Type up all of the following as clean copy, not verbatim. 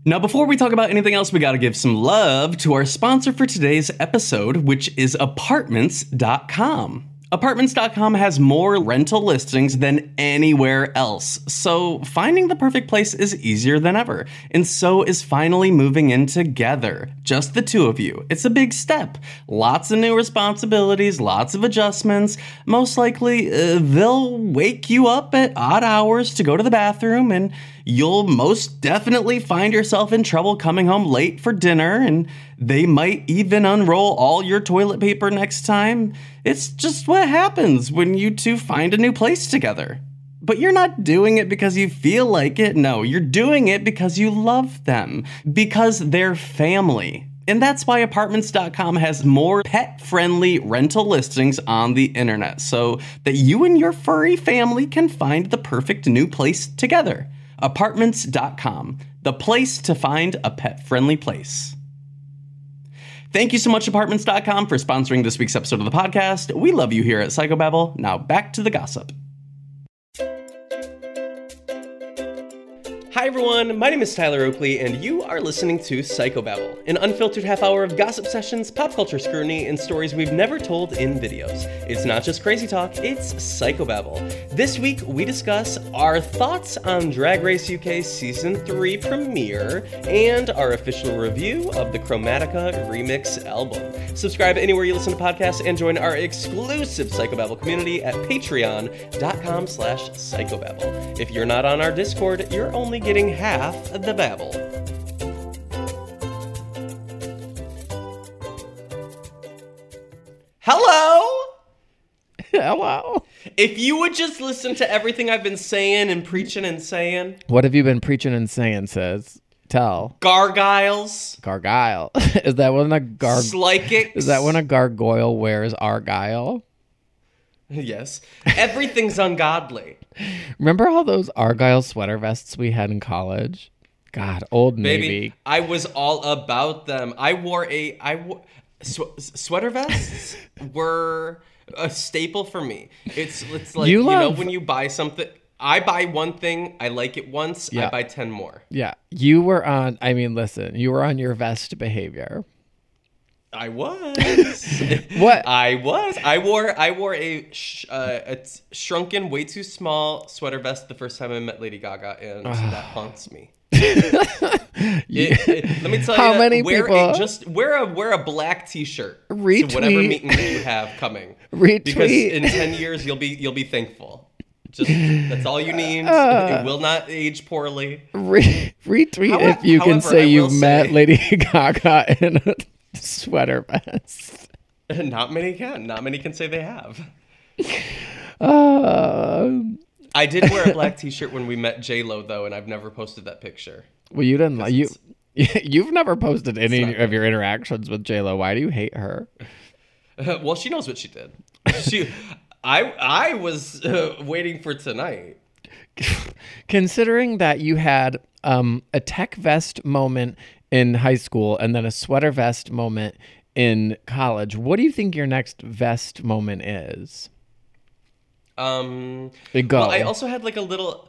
Now, before we talk about anything else, we gotta give some love to our sponsor for today's episode, which is Apartments.com. Apartments.com has more rental listings than anywhere else, so finding the perfect place is easier than ever. And so is finally moving in together. Just the two of you. It's a big step. Lots of new responsibilities, lots of adjustments. Most likely, they'll wake you up at odd hours to go to the bathroom, and you'll most definitely find yourself in trouble coming home late for dinner, and they might even unroll all your toilet paper next time. It's just what happens when you two find a new place together. But you're not doing it because you feel like it. No, you're doing it because you love them, because they're family. And that's why Apartments.com has more pet-friendly rental listings on the internet, so that you and your furry family can find the perfect new place together. Apartments.com, the place to find a pet-friendly place. Thank you so much, Apartments.com, for sponsoring this week's episode of the podcast. We love you here at Psychobabble. Now back to the gossip. Hi everyone, my name is Tyler Oakley, and you are listening to Psychobabble, an unfiltered half hour of gossip sessions, pop culture scrutiny, and stories we've never told in videos. It's not just crazy talk, it's Psychobabble. This week, we discuss our thoughts on Drag Race UK Season 3 premiere, and our official review of the Chromatica Remix album. Subscribe anywhere you listen to podcasts, and join our exclusive Psychobabble community at patreon.com/psychobabble. If you're not on our Discord, you're only getting half the babble. Hello? Hello. If you would just listen to everything I've been saying and preaching and saying. What have you been preaching and saying, says? Tell. Gargoyles. Gargoyle. Is that when Slykics. Is that when a gargoyle wears argyle? Yes. Everything's ungodly. Remember all those argyle sweater vests we had in college? God, Old Baby, Navy. I was all about them. Sweater vests were a staple for me. It's like, you know, when you buy something, I buy one thing, I like it once, I buy 10 more. Yeah. You were on your vest behavior. I was. What? I was. I wore a shrunken, way too small sweater vest the first time I met Lady Gaga, and that haunts me. Let me tell you, how many people wear a black T-shirt retweet to whatever meeting that you have coming. Retweet, because in 10 years you'll be thankful. Just that's all you need. It will not age poorly. Retweet if you can say you've met Lady Gaga in a sweater vest. Not many can. Not many can say they have. I did wear a black T-shirt when we met J-Lo, though, and I've never posted that picture. Well, you didn't like you've never posted any of your interactions with J-Lo. Why do you hate her? Well, she knows what she did. I was waiting for tonight. Considering that you had a tech vest moment in high school and then a sweater vest moment in college, what do you think your next vest moment is? Well, I also had like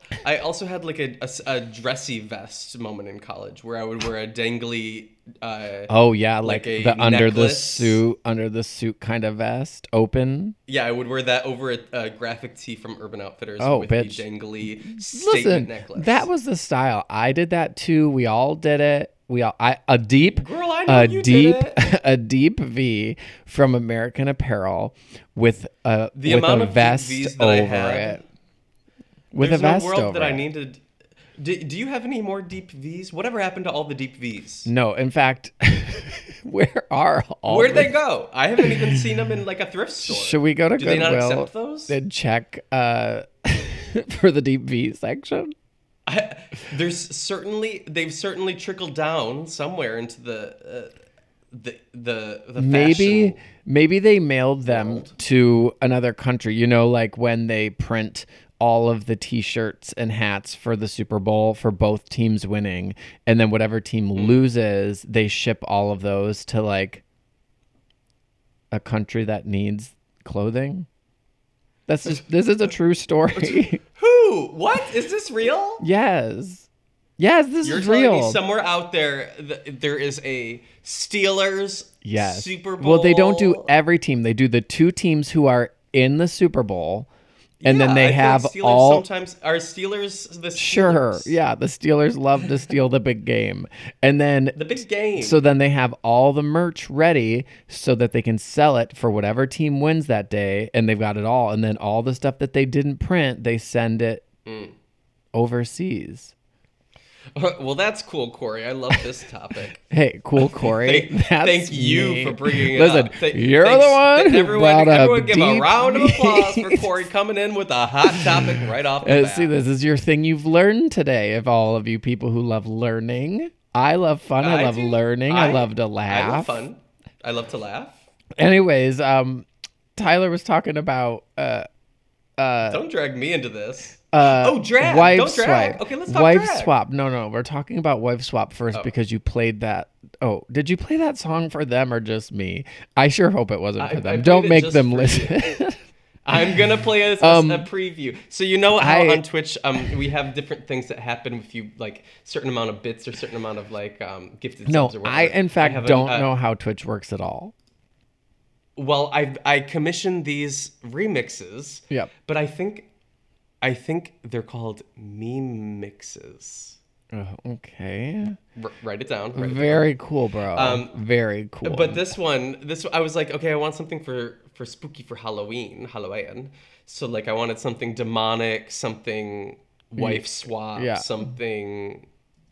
a dressy vest moment in college where I would wear a dangly like a the necklace. under the suit kind of vest, open. Yeah, I would wear that over a graphic tee from Urban Outfitters with bitch. a dangly statement necklace. That was the style. I did that too. We all did it. A deep V from American Apparel with a vest over it. With a vest over it. There's no world that I needed. Do you have any more deep V's? Whatever happened to all the deep V's? No, in fact, where'd they go? I haven't even seen them in like a thrift store. Should we go to Goodwill? Do they not accept those? And check for the deep V section? They've certainly trickled down somewhere into the maybe they mailed them to another country. You know, like when they print all of the T-shirts and hats for the Super Bowl for both teams winning, and then whatever team loses, they ship all of those to like a country that needs clothing. This is a true story. Who? What? Is this real? Yes. Yes, this You're is telling real. me somewhere out there there is a Steelers Super Bowl. Well, they don't do every team. They do the 2 teams who are in the Super Bowl. And then they I feel have like Steelers all sometimes are Steelers the Steelers. Sure. Yeah, the Steelers love to steal the big game. And then The big game. so then they have all the merch ready so that they can sell it for whatever team wins that day, and they've got it all. And then all the stuff that they didn't print, they send it overseas. Well, that's cool, Corey. I love this topic. Hey, cool, Corey. Thank you for bringing it Listen, up. you're the one who brought up everyone give a deep round of applause for Corey coming in with a hot topic right off the bat. See, this is your thing you've learned today. Of all of you people who love learning, I love fun. I love learning. I love to laugh. I love fun. I love to laugh. Anyways, Tyler was talking about Don't drag me into this. drag. Wife Don't drag. swap. Okay, let's talk wife drag. swap. No, we're talking about wife swap first because you played that. Oh, did you play that song for them or just me? I sure hope it wasn't for them. I Don't played it make just them for listen. I'm gonna play a preview. So you know how on Twitch we have different things that happen if you like certain amount of bits or certain amount of like gifted No, subs or whatever. I in fact don't know how Twitch works at all. Well, I commissioned these remixes. Yep. But I think they're called meme mixes. Okay. Write it down. Very cool, bro. Very cool. But this I was like, okay, I want something for spooky for Halloween. So like I wanted something demonic, something wife swap, something.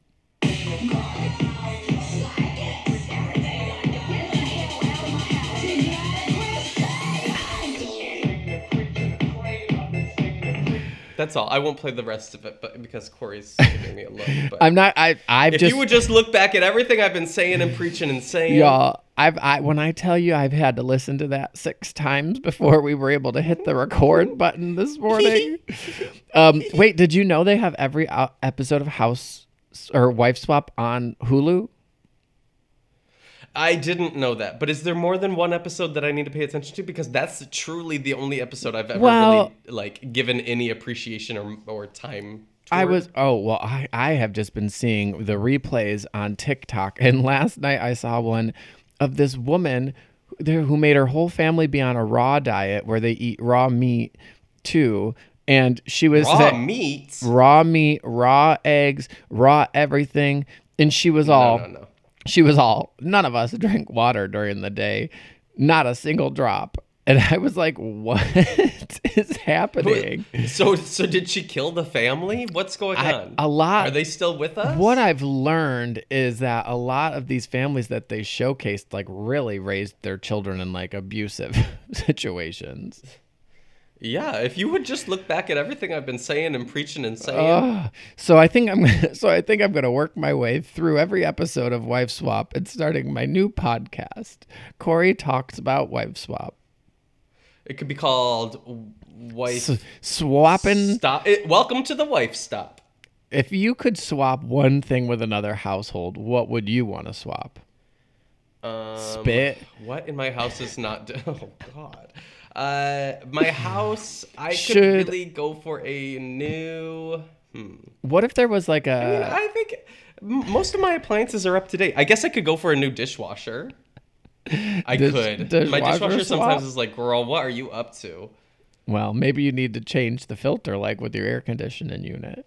That's all. I won't play the rest of it, but because Corey's giving me a look. But I'm not. If you would just look back at everything I've been saying and preaching and saying, y'all. When I tell you I've had to listen to that 6 times before we were able to hit the record button this morning. Wait, did you know they have every episode of House or Wife Swap on Hulu? I didn't know that, but is there more than one episode that I need to pay attention to? Because that's truly the only episode I've ever really like given any appreciation or time toward. I have just been seeing the replays on TikTok, and last night I saw one of this woman who made her whole family be on a raw diet where they eat raw meat too. And she was raw meat, raw eggs, raw everything, and she was No. She was all, none of us drank water during the day, not a single drop. And I was like, what is happening? So did she kill the family? What's going on? A lot. Are they still with us? What I've learned is that a lot of these families that they showcased like really raised their children in like abusive situations. Yeah, if you would just look back at everything I've been saying and preaching and saying. So I think I'm gonna work my way through every episode of Wife Swap and starting my new podcast. Corey talks about Wife Swap. It could be called Wife Swapping. Stop. Welcome to the Wife Stop. If you could swap one thing with another household, what would you want to swap? Spit. What in my house is not? Oh God. My house, I could really go for a new. What if there was like a? I mean, I think most of my appliances are up to date. I guess I could go for a new dishwasher. I could. My dishwasher sometimes is like, girl, what are you up to? Well, maybe you need to change the filter, like with your air conditioning unit.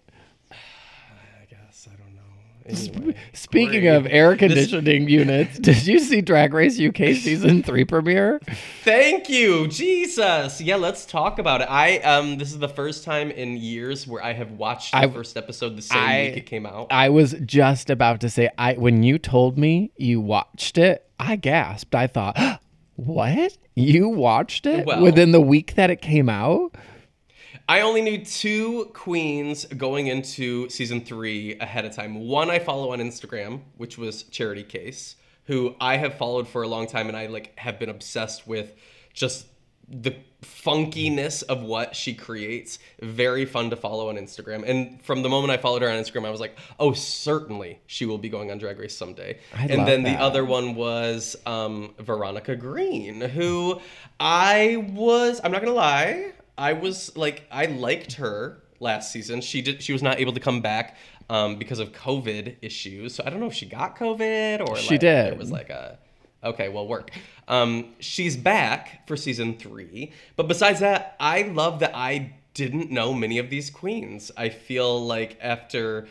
I guess I don't know. Anyway, Speaking of air conditioning units, did you see Drag Race UK season 3 premiere? Thank you, Jesus. Yeah, let's talk about it. This is the first time in years where I have watched the first episode the same week it came out. I was just about to say, when you told me you watched it, I gasped. I thought, what? You watched it within the week that it came out? I only knew 2 queens going into season 3 ahead of time. One I follow on Instagram, which was Charity Case, who I have followed for a long time, and I have been obsessed with just the funkiness of what she creates. Very fun to follow on Instagram. And from the moment I followed her on Instagram, I was like, oh, certainly she will be going on Drag Race someday. The other one was Veronica Green, who I'm not going to lie, I was like, I liked her last season. She was not able to come back because of COVID issues. So I don't know if she got COVID or She did. It was like a okay, well, work. She's back for season 3, but besides that, I love that I didn't know many of these queens. I feel like after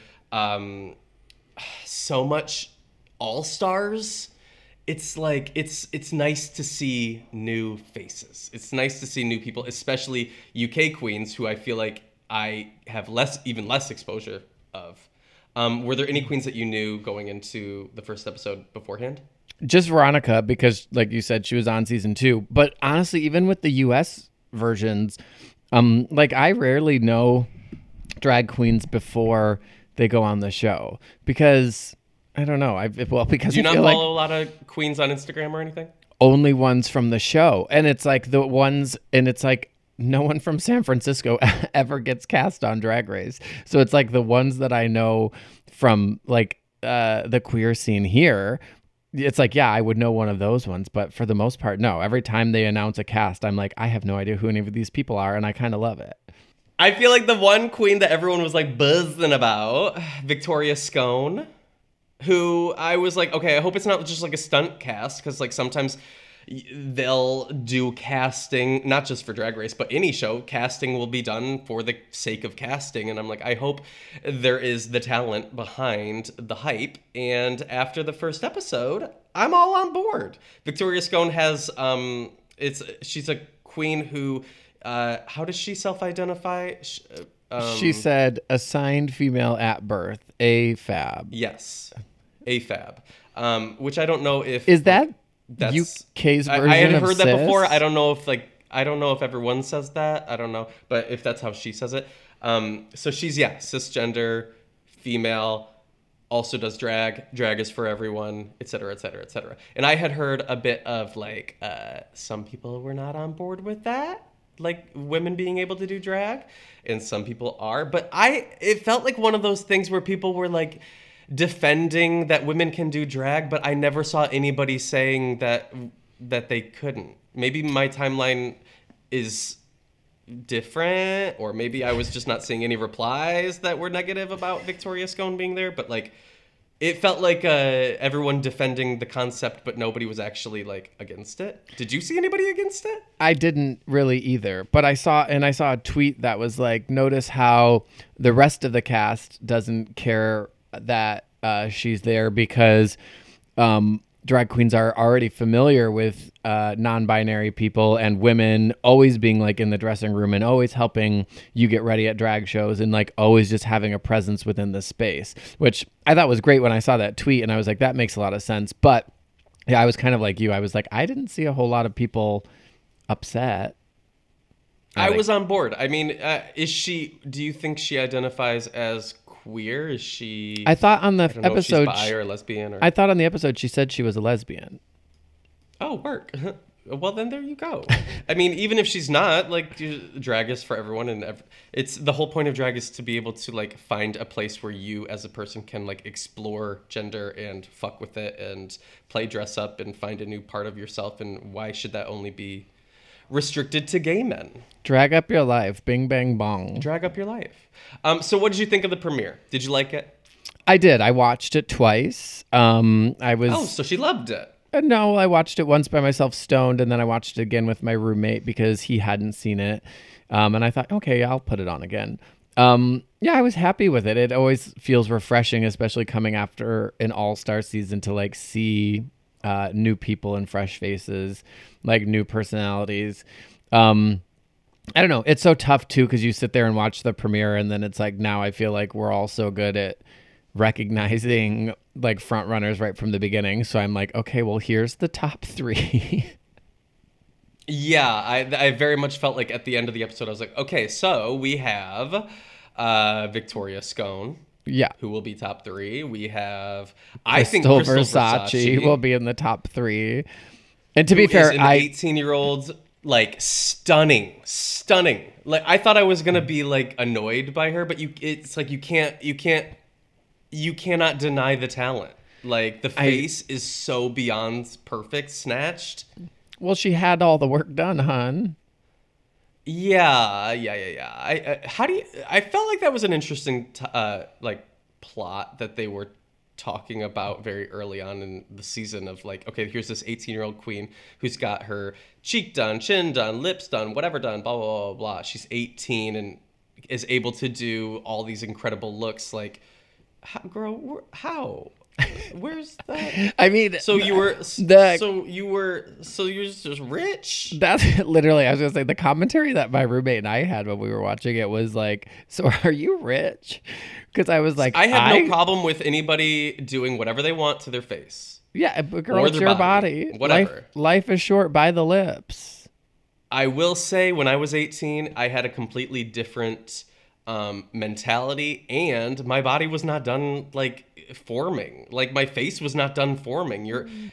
so much All Stars, it's like it's nice to see new faces. It's nice to see new people, especially UK queens who I feel like I have even less exposure of. Were there any queens that you knew going into the first episode beforehand? Just Veronica, because like you said, she was on season 2. But honestly, even with the US versions, like I rarely know drag queens before they go on the show because I don't know. Because do you I not feel follow a lot of queens on Instagram or anything? Only ones from the show, and it's like the ones, and it's like no one from San Francisco ever gets cast on Drag Race. So it's like the ones that I know from like the queer scene here. It's like, yeah, I would know one of those ones, but for the most part, no. Every time they announce a cast, I'm like, I have no idea who any of these people are, and I kind of love it. I feel like the one queen that everyone was like buzzing about, Victoria Scone, who I was like, okay, I hope it's not just like a stunt cast, because like sometimes they'll do casting, not just for Drag Race, but any show, casting will be done for the sake of casting. And I'm like, I hope there is the talent behind the hype. And after the first episode, I'm all on board. Victoria Scone has, she's a queen who, how does she self-identify? She said assigned female at birth, AFAB. Yes, AFAB, which I don't know if... Is that... That's UK's version I had heard of that cis? before. I don't know if everyone says that. I don't know, but if that's how she says it, so she's cisgender, female, also does drag. Drag is for everyone, etc., etc., etc. And I had heard a bit of like some people were not on board with that, like women being able to do drag, and some people are. But it felt like one of those things where people were like defending that women can do drag, but I never saw anybody saying that they couldn't. Maybe my timeline is different, or maybe I was just not seeing any replies that were negative about Victoria Scone being there, but like it felt like everyone defending the concept, but nobody was actually like against it. Did you see anybody against it? I didn't really either, but I saw a tweet that was like, notice how the rest of the cast doesn't care that she's there because drag queens are already familiar with non-binary people and women always being like in the dressing room and always helping you get ready at drag shows and like always just having a presence within the space, which I thought was great when I saw that tweet, and I was like, that makes a lot of sense. But yeah, I was kind of like you. I was like, I didn't see a whole lot of people upset. I was on board. I mean, do you think she identifies as queer? Is she... I thought on the episode... if she's bi or lesbian or... I thought on the episode she said she was a lesbian. Oh, work. Well, then there you go. I mean, even if she's not, like, drag is for everyone, and it's the whole point of drag is to be able to like find a place where you as a person can like explore gender and fuck with it and play dress up and find a new part of yourself. And why should that only be restricted to gay men? Drag up your life. Bing, bang, bong. Drag up your life. So what did you think of the premiere? Did you like it? I did. I watched it twice. Oh, so she loved it. No, I watched it once by myself stoned, and then I watched it again with my roommate because he hadn't seen it. And I thought, okay, I'll put it on again. Yeah, I was happy with it. It always feels refreshing, especially coming after an all-star season, to like see new people and fresh faces, like new personalities. I don't know. It's so tough too, because you sit there and watch the premiere, and then it's like, now I feel like we're all so good at recognizing like front runners right from the beginning. So I'm like, okay, well, here's the top 3. Yeah, I very much felt like at the end of the episode, I was like, okay, so we have Victoria Scone. Yeah. Who will be top 3. We have, Crystal Versace will be in the top 3. And to be fair, an 18-year-old, like stunning. Like I thought I was gonna be like annoyed by her, but it's like you cannot deny the talent. Like the face is so beyond perfect, snatched. Well, she had all the work done, hun. Yeah. How do you? I felt like that was an interesting, like plot that they were talking about very early on in the season of like, okay, here's this 18-year-old queen who's got her cheek done, chin done, lips done, whatever done, blah blah blah blah. She's 18 and is able to do all these incredible looks. Like, girl, how? Where's that? I mean, So you were the so you're just rich? that's literally, I was gonna say, the commentary that my roommate and I had when we were watching it was like, so are you rich? Because I was like, I have no problem with anybody doing whatever they want to their face. Yeah, but girl, Or it's their your body. body. Whatever. Life is short by the lips. I will say, when I was 18, I had a completely different mentality, and my body was not done like forming. Like my face was not done forming.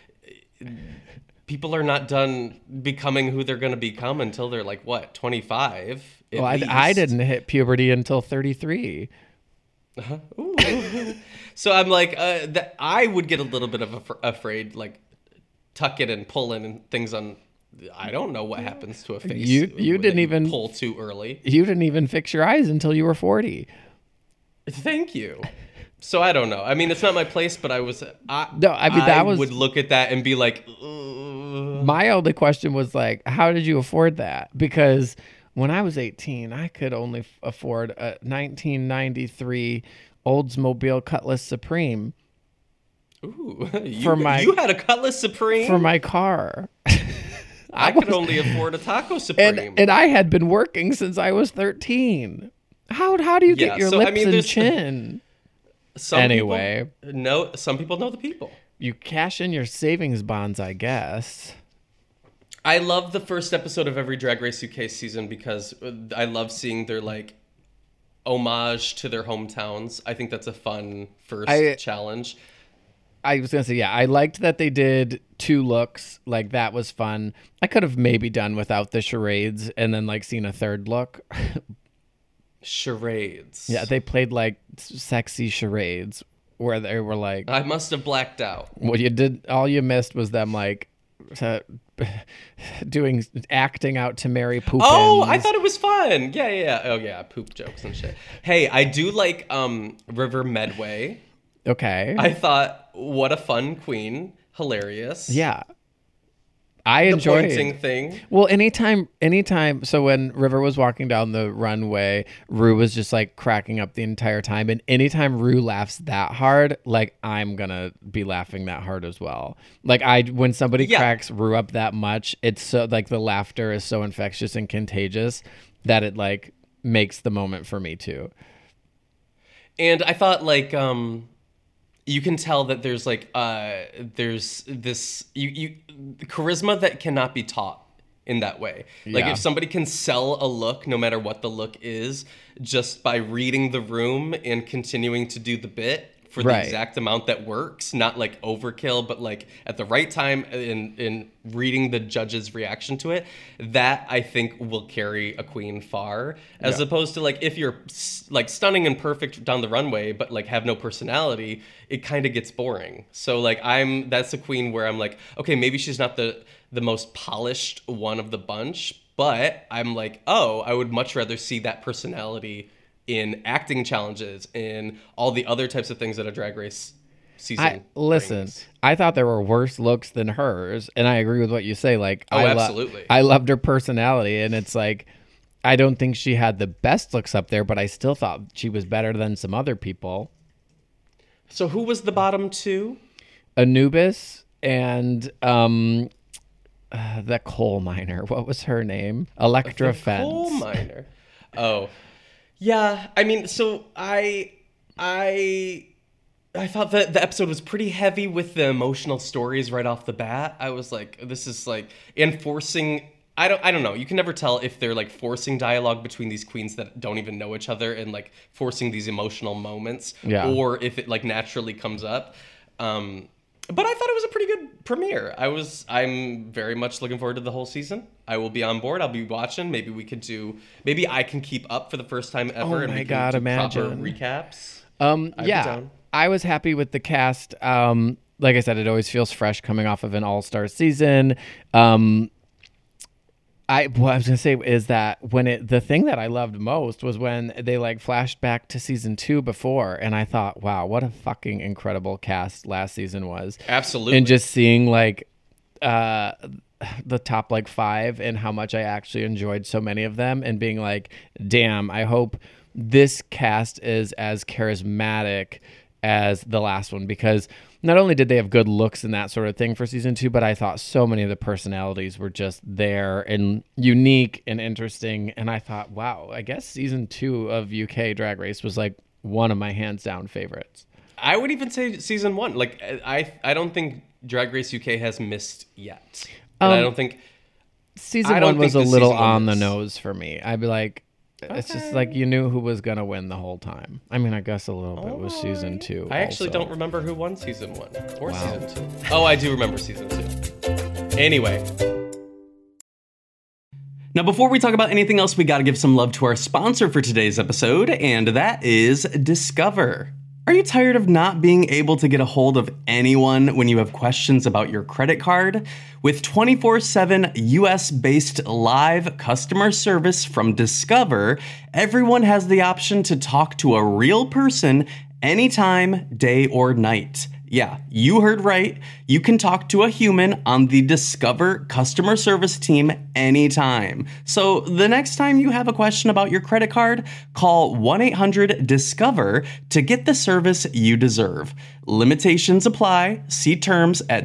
People are not done becoming who they're going to become until they're like what, 25. Well, I didn't hit puberty until 33. Ooh. So I'm like, that I would get a little bit of afraid, like tucking and pulling and things on. I don't know what happens to a face. You when didn't you even pull too early. You didn't even fix your eyes until you were 40. Thank you. So I don't know. I mean, it's not my place, but I would look at that and be like, ugh. My only question was like, how did you afford that? Because when I was 18, I could only afford a 1993 Oldsmobile Cutlass Supreme. Ooh, you had a Cutlass Supreme for my car. I could only afford a Taco Supreme, and I had been working since I was 13. How do you get your lips and chin? Some people know the people. You cash in your savings bonds, I guess. I love the first episode of every Drag Race UK season because I love seeing their like homage to their hometowns. I think that's a fun first challenge. I was going to say, yeah, I liked that they did 2 looks. Like, that was fun. I could have maybe done without the charades and then, like, seen a 3rd look. Charades. Yeah, they played, like, sexy charades where they were like... I must have blacked out. All you missed was them, like, acting out to Mary Poppins. Oh, I thought it was fun. Yeah. Oh, yeah, poop jokes and shit. Hey, I do like River Medway. Okay. I thought, what a fun queen. Hilarious. Yeah. I enjoyed the pointing thing. Well, anytime. So when River was walking down the runway, Rue was just like cracking up the entire time. And anytime Rue laughs that hard, like I'm gonna be laughing that hard as well. Like when somebody cracks Rue up that much, it's so like the laughter is so infectious and contagious that it like makes the moment for me too. And I thought like you can tell that there's like there's this charisma that cannot be taught in that way. Like if somebody can sell a look, no matter what the look is, just by reading the room and continuing to do the bit for the exact amount that works, not like overkill, but like at the right time in reading the judge's reaction to it, that I think will carry a queen far, as opposed to like if you're like stunning and perfect down the runway, but like have no personality, it kind of gets boring. So like that's a queen where I'm like, okay, maybe she's not the most polished one of the bunch, but I'm like, oh, I would much rather see that personality in acting challenges, in all the other types of things that a Drag Race season brings. I thought there were worse looks than hers, and I agree with what you say. Like, absolutely. I loved her personality, and it's like, I don't think she had the best looks up there, but I still thought she was better than some other people. So who was the bottom 2? Anubis and the coal miner. What was her name? Electra Fence. Coal miner. Oh. Yeah, I mean, so I thought that the episode was pretty heavy with the emotional stories right off the bat. I was like, this is like enforcing. I don't know. You can never tell if they're like forcing dialogue between these queens that don't even know each other and like forcing these emotional moments, or if it like naturally comes up. But I thought it was a pretty good premiere. I'm very much looking forward to the whole season. I will be on board. I'll be watching. Maybe I can keep up for the first time ever. Oh and my we God, can do imagine. proper recaps. I was happy with the cast. Like I said, it always feels fresh coming off of an all-star season. What I was gonna say is that the thing that I loved most was when they like flashed back to season 2 before, and I thought, wow, what a fucking incredible cast last season was. Absolutely. And just seeing like the top like 5 and how much I actually enjoyed so many of them, and being like, damn, I hope this cast is as charismatic as the last one, because not only did they have good looks and that sort of thing for season 2, but I thought so many of the personalities were just there and unique and interesting. And I thought, wow, I guess season 2 of UK Drag Race was like one of my hands down favorites. I would even say season 1. Like, I don't think Drag Race UK has missed yet. And I don't think season 1 was a little on the nose for me. I'd be like, it's just like you knew who was going to win the whole time. I mean, I guess a little bit was season 2. I actually don't remember who won season 1 or season 2. Oh, I do remember season 2. Anyway. Now, before we talk about anything else, we got to give some love to our sponsor for today's episode, and that is Discover. Are you tired of not being able to get a hold of anyone when you have questions about your credit card? With 24/7 US-based live customer service from Discover, everyone has the option to talk to a real person anytime, day or night. Yeah, you heard right. You can talk to a human on the Discover customer service team anytime. So the next time you have a question about your credit card, call 1-800-DISCOVER to get the service you deserve. Limitations apply. See terms at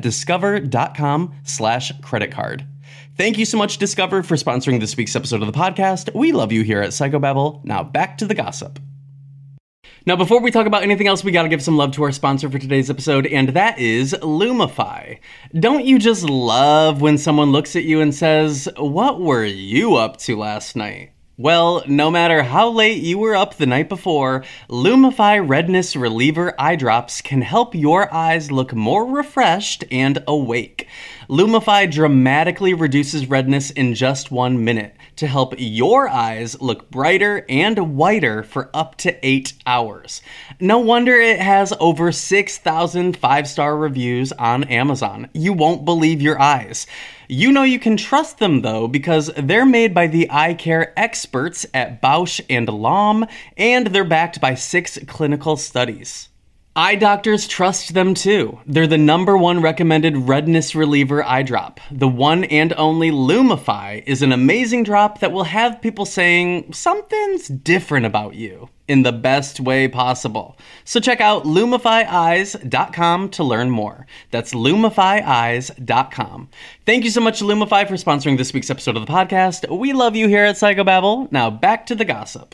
discover.com/credit card. Thank you so much, Discover, for sponsoring this week's episode of the podcast. We love you here at Psychobabble. Now back to the gossip. Now, before we talk about anything else, we gotta give some love to our sponsor for today's episode, and that is Lumify. Don't you just love when someone looks at you and says, "What were you up to last night?" Well, no matter how late you were up the night before, Lumify Redness Reliever Eye Drops can help your eyes look more refreshed and awake. Lumify dramatically reduces redness in just 1 minute to help your eyes look brighter and whiter for up to 8 hours. No wonder it has over 6,000 5-star reviews on Amazon. You won't believe your eyes. You know you can trust them, though, because they're made by the eye care experts at Bausch & Lomb, and they're backed by 6 clinical studies. Eye doctors trust them too. They're the #1 recommended redness reliever eye drop. The one and only Lumify is an amazing drop that will have people saying something's different about you in the best way possible. So check out LumifyEyes.com to learn more. That's LumifyEyes.com. Thank you so much, Lumify, for sponsoring this week's episode of the podcast. We love you here at Psychobabble. Now back to the gossip.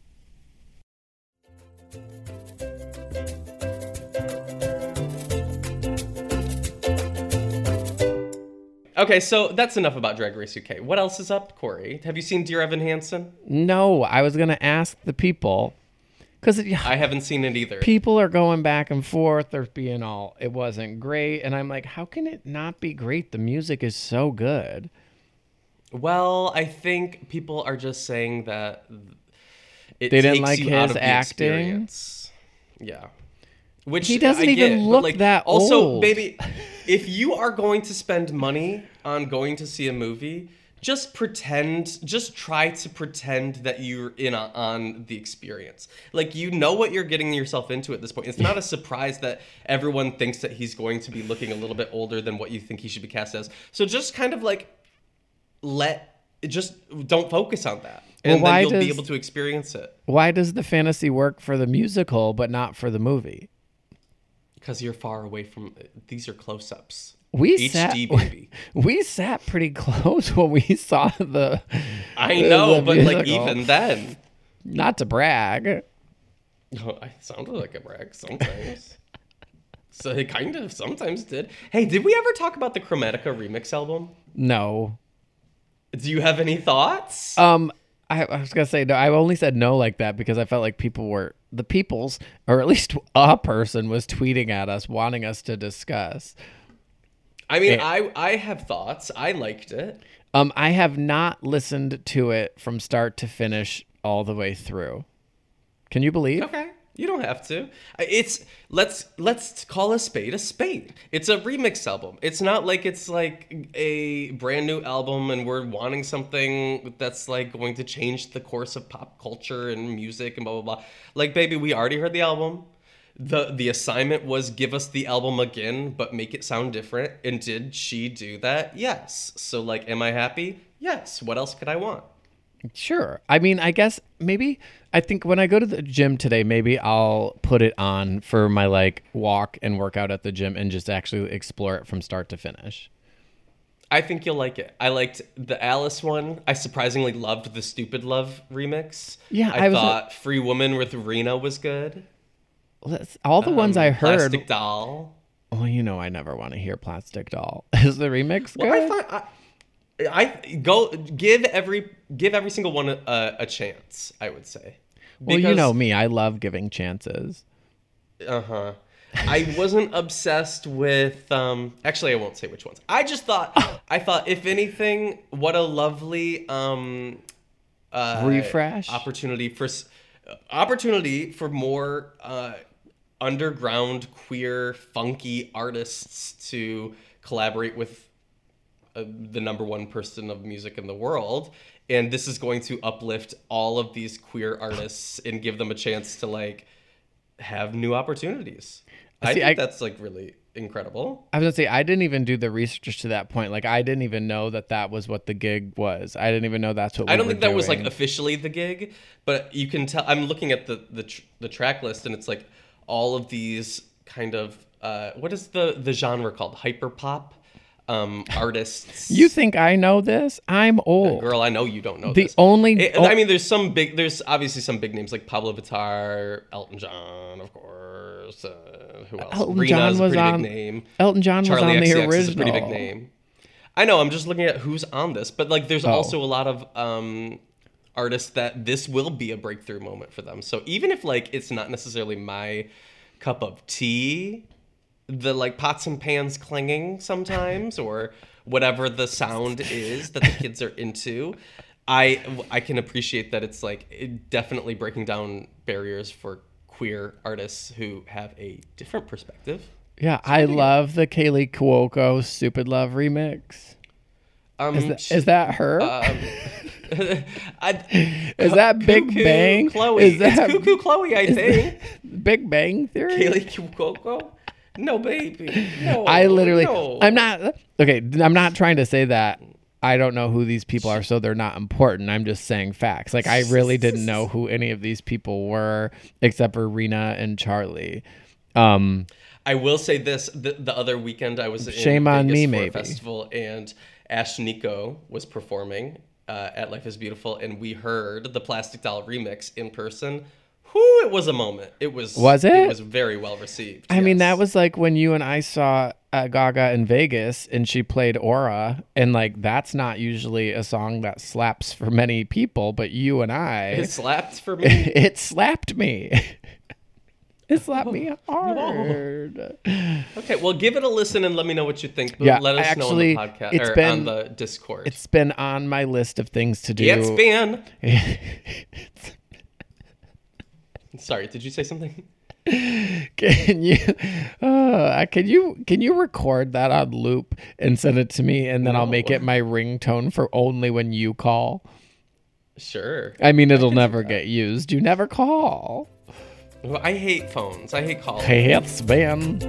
Okay, so that's enough about Drag Race UK. What else is up, Corey? Have you seen Dear Evan Hansen? No, I was going to ask the people. Because I haven't seen it either. People are going back and forth. They're being all, it wasn't great. And I'm like, how can it not be great? The music is so good. Well, I think people are just saying that it they didn't takes like you his out of the acting. Experience. Yeah. Which he doesn't I even get, look like, that also, old. Also, baby, if you are going to spend money on going to see a movie, just try to pretend that you're in on the experience. Like, you know what you're getting yourself into at this point. It's not a surprise that everyone thinks that he's going to be looking a little bit older than what you think he should be cast as. So just kind of like just don't focus on that. And then you'll be able to experience it. Why does the fantasy work for the musical but not for the movie? Because you're far away from these are close-ups. We sat pretty close when we saw the. I know, but musical. Like even then, not to brag. Oh, I sounded like a brag sometimes. So it kind of sometimes did. Hey, did we ever talk about the Chromatica remix album? No. Do you have any thoughts? I was gonna say no. I only said no like that because I felt like or at least a person was tweeting at us, wanting us to discuss. I mean, I have thoughts. I liked it. I have not listened to it from start to finish all the way through. Can you believe? Okay. You don't have to. It's let's call a spade a spade. It's a remix album. It's not like it's like a brand new album and we're wanting something that's like going to change the course of pop culture and music and blah blah blah. Like, baby, we already heard the album. The assignment was give us the album again, but make it sound different. And did she do that? Yes. So like, am I happy? Yes. What else could I want? Sure. I mean, I guess I think when I go to the gym today, maybe I'll put it on for my like walk and workout at the gym and just actually explore it from start to finish. I think you'll like it. I liked the Alice one. I surprisingly loved the Stupid Love remix. Yeah, I thought Free Woman with Rena was good. All the ones I heard. Plastic Doll. Well, you know, I never want to hear Plastic Doll. Is the remix good? Well, I go give every single one a chance, I would say. Well, you know me, I love giving chances. I wasn't obsessed with actually I won't say which ones. I just thought if anything, what a lovely refresh opportunity for more underground queer funky artists to collaborate with the number one person of music in the world, and this is going to uplift all of these queer artists and give them a chance to like have new opportunities. I think that's like really incredible. I was gonna say, I didn't even do the research to that point. Like, I didn't even know that was what the gig was. I didn't even know that's what. I don't think that was like officially the gig, but you can tell. I'm looking at the track list, and it's like all of these kind of what is the genre called? Hyperpop artists. You think I know this? I'm old. Girl, I know you don't know the this. Only I mean, there's obviously some big names like Pablo Vittar, Elton John, of course. Who else? Elton John was a pretty big name. Elton John was on the original. Is a pretty big name. I know. I'm just looking at who's on this, but like, there's also a lot of artists that this will be a breakthrough moment for them. So even if like it's not necessarily my cup of tea, the like pots and pans clanging sometimes, or whatever the sound is that the kids are into, I can appreciate that it's like definitely breaking down barriers for queer artists who have a different perspective. Yeah, I love the Kaylee Cuoco Stupid Love remix. Is that her? Is that Big Cuckoo Bang? Chloe. It's Cuckoo Chloe, I think. Big Bang Theory? Kaylee Cuoco? No, baby. No. I'm not trying to say that I don't know who these people are, so they're not important. I'm just saying facts. Like, I really didn't know who any of these people were, except for Rena and Charlie. I will say this: the other weekend I was in Shame on Vegas me, for maybe. a festival, and Ash Nico was performing at Life is Beautiful, and we heard the Plastic Doll remix in person. Whew, it was a moment. Was it? It was very well received. I mean, that was like when you and I saw Gaga in Vegas and she played Aura, and like, that's not usually a song that slaps for many people, but you and I... It slapped for me? It slapped me. It slapped me hard. Okay, well, give it a listen and let me know what you think. Yeah, let us know on the podcast on the Discord. It's been on my list of things to do. Yeah, it's been. Sorry, did you say something? Can you record that on loop and send it to me, and then I'll make it my ringtone for only when you call? Sure. I mean, it'll never get used. You never call. Well, I hate phones. I hate calling. Hey, it's Ben.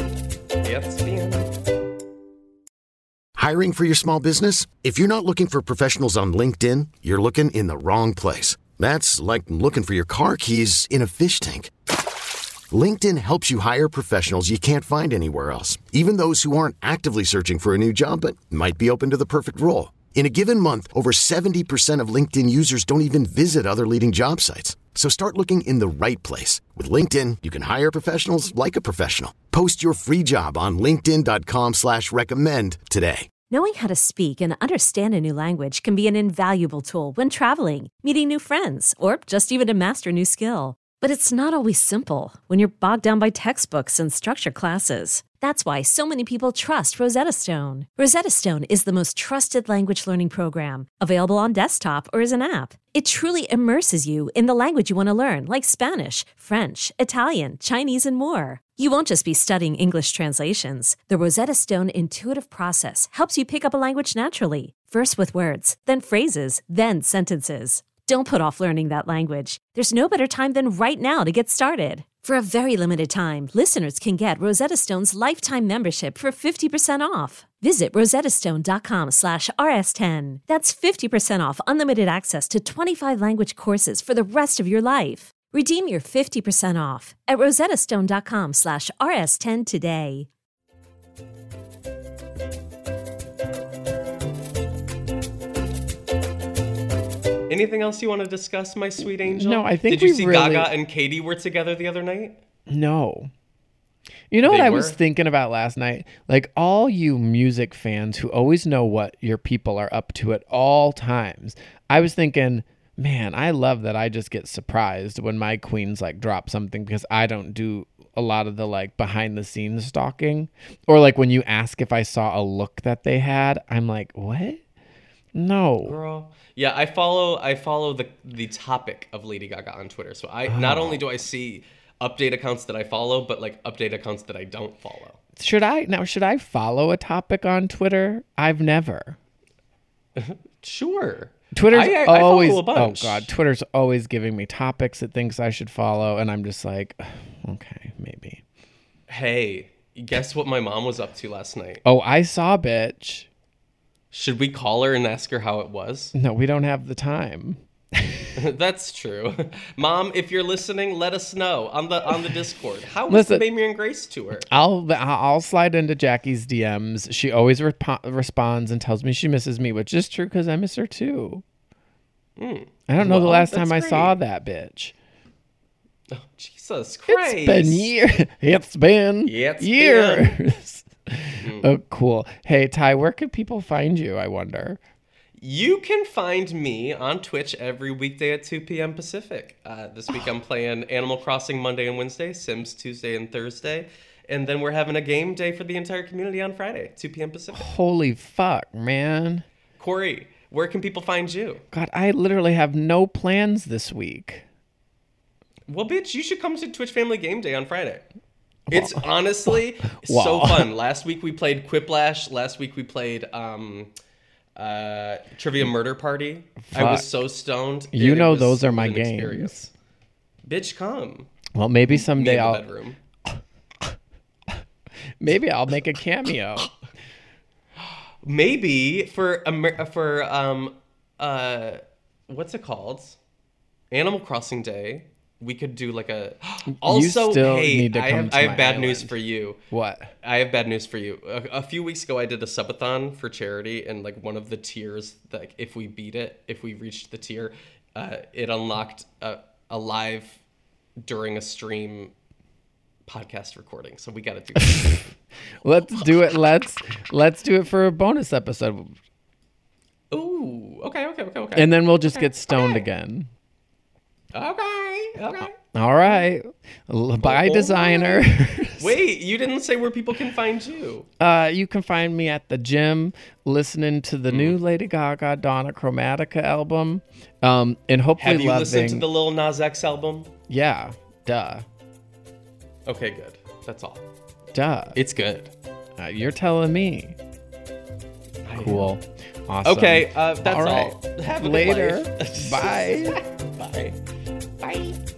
Hiring for your small business? If you're not looking for professionals on LinkedIn, you're looking in the wrong place. That's like looking for your car keys in a fish tank. LinkedIn helps you hire professionals you can't find anywhere else, even those who aren't actively searching for a new job but might be open to the perfect role. In a given month, over 70% of LinkedIn users don't even visit other leading job sites. So start looking in the right place. With LinkedIn, you can hire professionals like a professional. Post your free job on linkedin.com/recommend today. Knowing how to speak and understand a new language can be an invaluable tool when traveling, meeting new friends, or just even to master a new skill. But it's not always simple when you're bogged down by textbooks and structure classes. That's why so many people trust Rosetta Stone. Rosetta Stone is the most trusted language learning program, available on desktop or as an app. It truly immerses you in the language you want to learn, like Spanish, French, Italian, Chinese, and more. You won't just be studying English translations. The Rosetta Stone intuitive process helps you pick up a language naturally, first with words, then phrases, then sentences. Don't put off learning that language. There's no better time than right now to get started. For a very limited time, listeners can get Rosetta Stone's lifetime membership for 50% off. Visit rosettastone.com/rs10. That's 50% off unlimited access to 25 language courses for the rest of your life. Redeem your 50% off at rosettastone.com/rs10 today. Anything else you want to discuss, my sweet angel? No, I think Did you we see really- Gaga and Katie were together the other night? No. You know what They I was were? thinking about last night? Like, all you music fans who always know what your people are up to at all times. I was thinking, man, I love that I just get surprised when my queens like drop something, because I don't do a lot of the like behind the scenes stalking. Or like when you ask if I saw a look that they had, I'm like, what? No. Girl. Yeah, I follow the topic of Lady Gaga on Twitter. So not only do I see update accounts that I follow, but like update accounts that I don't follow. Should I follow a topic on Twitter? I've never. Sure. Twitter's I always follow a bunch. Oh god, Twitter's always giving me topics it thinks I should follow, and I'm just like, okay, maybe. Hey, guess what my mom was up to last night? Oh, I saw, bitch. Should we call her and ask her how it was? No, we don't have the time. That's true. Mom, if you're listening, let us know on the Discord. How was Listen, the Baby and Grace tour? I'll slide into Jackie's DMs. She always responds and tells me she misses me, which is true because I miss her too. I don't know the Well, last time that's I saw great. that bitch. Oh, Jesus Christ. It's been years. It's been It's years. Oh, cool. Hey, Ty, where can people find you, I wonder? You can find me on Twitch every weekday at 2 p.m. Pacific. This week I'm playing Animal Crossing Monday and Wednesday, Sims Tuesday and Thursday, and then we're having a game day for the entire community on Friday, 2 p.m. Pacific. Holy fuck, man. Corey, where can people find you? God, I literally have no plans this week. Well, bitch, you should come to Twitch Family Game Day on Friday. It's honestly so Wow. fun. Last week we played Quiplash. Last week we played Trivia Murder Party. I was Fuck. so stoned. You and it know was those are my an games. experience. Bitch, come. Well, maybe Me someday in the I'll bedroom. make a cameo. Maybe for what's it called? Animal Crossing Day. We could do like a. Also, still hey, need to I come have to I my have bad news island. for you. What? I have bad news for you. A few weeks ago, I did a subathon for charity, and like one of the tiers, like if we beat it, if we reached the tier, it unlocked a live during a stream podcast recording. So we got to do that. Let's do it. Let's do it for a bonus episode, Ooh, okay. and then we'll just get stoned again. Okay. All right. Bye, designer. Wait, you didn't say where people can find you. You can find me at the gym listening to the new Lady Gaga Donna Chromatica album, and hopefully Have you loving. listened to the Lil Nas X album? Yeah, duh. Okay, good. That's all. Duh. It's good. You're telling me. Cool. Awesome. Okay, that's all right. all. Have a good Later. life. Bye. Bye. Bye.